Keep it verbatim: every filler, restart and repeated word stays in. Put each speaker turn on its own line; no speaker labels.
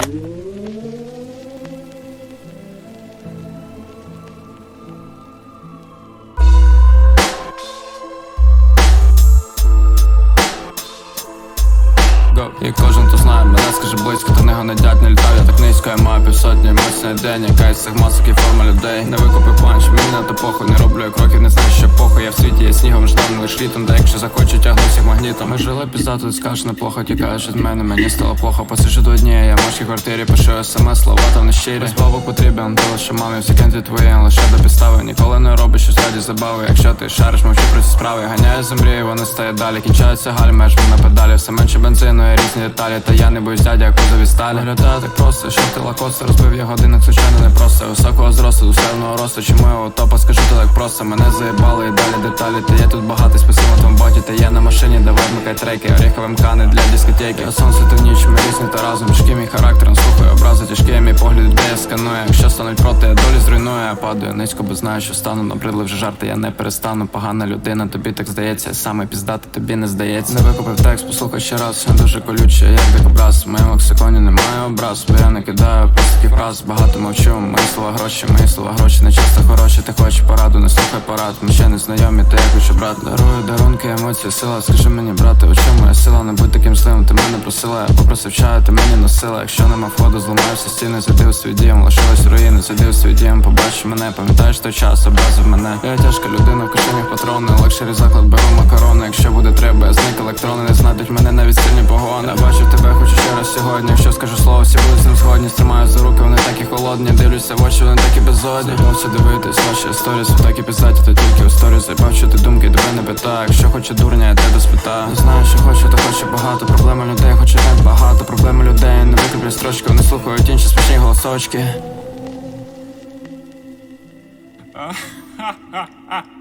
І кожен, хто знає мене, скаже близько, та не гонедять, не літав, я так низько, я маю півсотні емоцій на день. Яка із цих масок і форма людей. Не викупив панч, мені на то похуй, не роблю я кроків, не знаю, що похуй. Я в світі є снігом, ждам лиш літом, та якщо захочу, тягну всіх магнітом. Ми жили піздато, ти скажеш неплохо, тікаєш від мене, мені стало плохо. Посиджу до дні, я в вашій квартирі, пишу смс, слова там не щирі. Без бабок потрібен, то лише мамі, всі кенті твої, лише до підстави. Ніколи не робиш щось раді забави. Якщо ти шариш, мовчу про ці справи. Ганяю за мрії, вони стають далі. Кінчаються гальми, жму на педалі. Все менше бензину, і різні деталі. Та я не боюсь дядя, як кузові сталі. Виглядає так просто, що ти лакоси. Розбив я годинник, звичайно не просто. Високого зросту, душевного росту. Чому його топа, скажу то так просто. Мене заєбали і далі деталі. Та є тут багатий спасибо на твоєму боті. Та я на машині, давай вмикай треки. Оріховим кани для дискотеки. А сонце та ніч, ми різні та разом. Тяжкий мій характер, не слухаю образи. Тяжкий мій погляд, де я сканую. Якщо стануть проти, я долі зруйную. Я падаю низько, бо знаю, що стану. Набридли вже жарти, я не перестану. Погана людина, тобі так здається. Саме піздати, тобі не здається. Не викупив текст, послухай ще раз. Я дуже колючий, як дикобраз. В моєму лексиконі немає образ. Бо я не кидаю простих фраз. Багато мовчу, мої слова гроші, мої слова гроші. Не часто хороші, ти хочеш пораду, не слухай порад. Ми ще не знайомі, та я хочу брат. Дарую дарунки, емоції, сила. Скажи мені, брате, у чому моя сила? Не будь таким злим, ти мене просила. Я попросив чаю, ти мені носила. Якщо нема входу, зламаєшся стіни. Зайди у свій дім, лишилась руїни. Зайди у свій дім, побачиш мене. Пам'ятаєш той час, образив мене. Я тяжка людина, в кишенях патрони. Лакшері заклад, беру макарони. Якщо буде треба, я зник електрони. Не знайдуть мене навіть сильні погони. Я бачу тебе, хочу ще раз сьогодні. Якщо скажу слово, всі будуть з ним згодні. Стримаю за руки, вони такі холодні. Дивлюся в очі, вони такі безодні. Бався дивитись, ваші сторіс, такі піздаті, то тільки у сторіс. Я бачу, ти думки, тебе не питаю. Якщо хоче дурня, я тебе спитаю. Не знаю, що хочу, то хочу багато. Проблеми людей, хочу не багато. Проблеми людей, не викуплю строчки. Вони слухають інші смішні голосочки.